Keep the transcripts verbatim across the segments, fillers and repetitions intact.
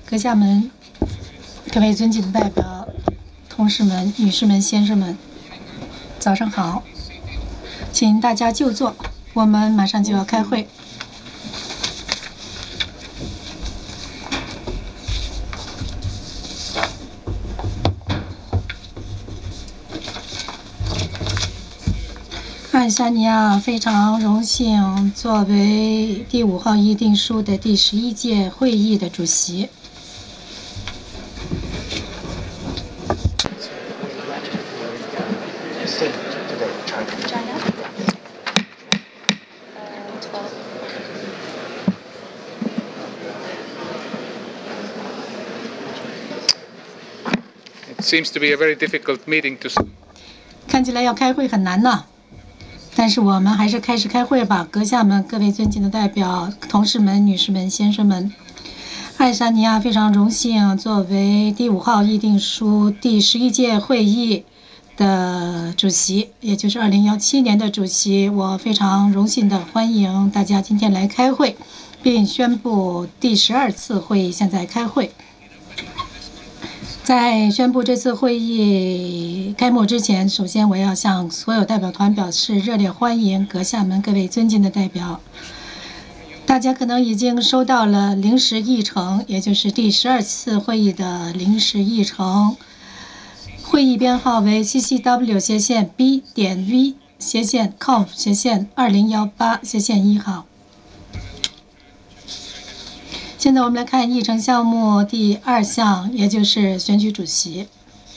阁下们，各位尊敬的代表、同事们、女士们、先生们，早上好，请大家就坐，我们马上就要开会。爱沙尼亚非常荣幸作为第五号议定书的第十一届会议的主席。 It seems to be a very difficult meeting to. 看起来要开会很难呢，但是我们还是开始开会吧。阁下们，各位尊敬的代表、同事们、女士们、先生们，爱沙尼亚非常荣幸作为第五号议定书第十一届会议的主席，也就是二零一七年的主席。我非常荣幸的欢迎大家今天来开会，并宣布第十二次会议现在开会。在宣布这次会议开幕之前，首先我要向所有代表团表示热烈欢迎。阁下们，各位尊敬的代表，大家可能已经收到了临时议程，也就是第十二次会议的临时议程，会议编号为 C C W 斜线 B 点 V 斜线 conf 斜线二零一八斜线一号。现在我们来看议程项目第二项，也就是选举主席。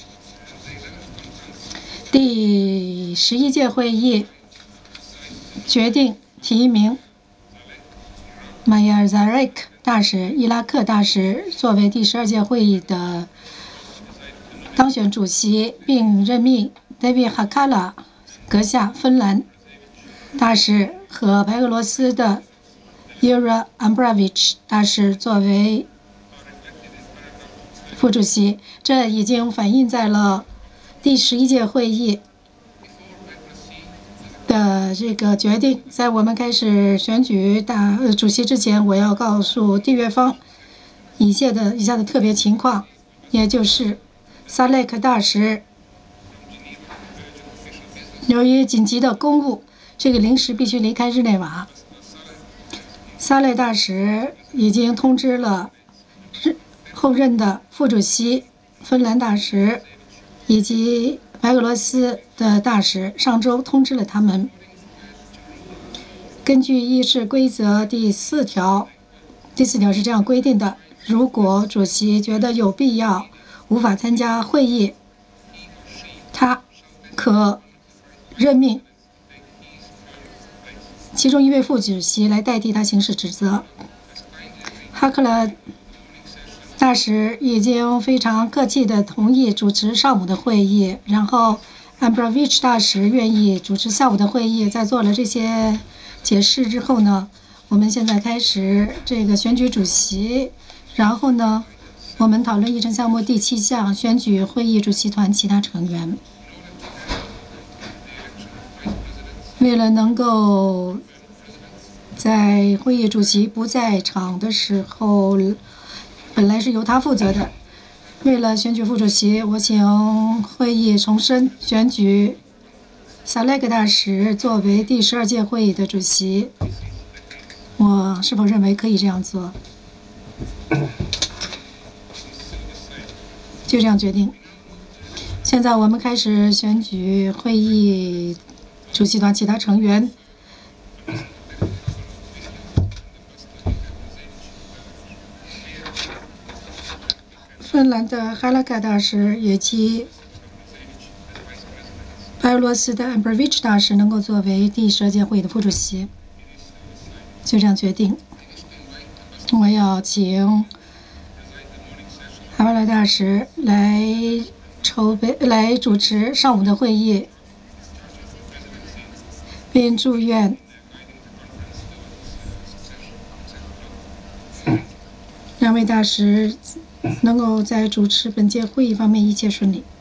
第十一届会议决定提名马耶尔扎瑞克大使、伊拉克大使作为第十二届会议的当选主席，并任命 David Hakala 阁下芬兰大使和白俄罗斯的Yura Ambrovich 大使作为副主席，这已经反映在了第十一届会议的这个决定。在我们开始选举大、呃、主席之前，我要告诉缔约方以下的以下的特别情况，也就是萨勒克大使由于紧急的公务，这个临时必须离开日内瓦。萨勒大使已经通知了后任的副主席芬兰大使以及白俄罗斯的大使，上周通知了他们。根据议事规则第四条，第四条是这样规定的：如果主席觉得有必要无法参加会议，他可任命其中一位副主席来代替他行使职责。哈克勒大使已经非常客气地同意主持上午的会议，然后 Ambrovich 大使愿意主持下午的会议。在做了这些解释之后呢，我们现在开始这个选举主席，然后呢，我们讨论议程项目第七项，选举会议主席团其他成员。为了能够在会议主席不在场的时候，本来是由他负责的。为了选举副主席，我请会议重申选举萨勒克大使作为第十二届会议的主席。我是否认为可以这样做？就这样决定。现在我们开始选举会议主席团其他成员。芬兰的哈拉卡大使以及白俄罗斯的 Ambrovich 大使能够作为第十二届会议的副主席，就这样决定。我要请哈瓦拉大使来筹备、来主持上午的会议，并祝愿两位大使能够在主持本届会议方面一切顺利。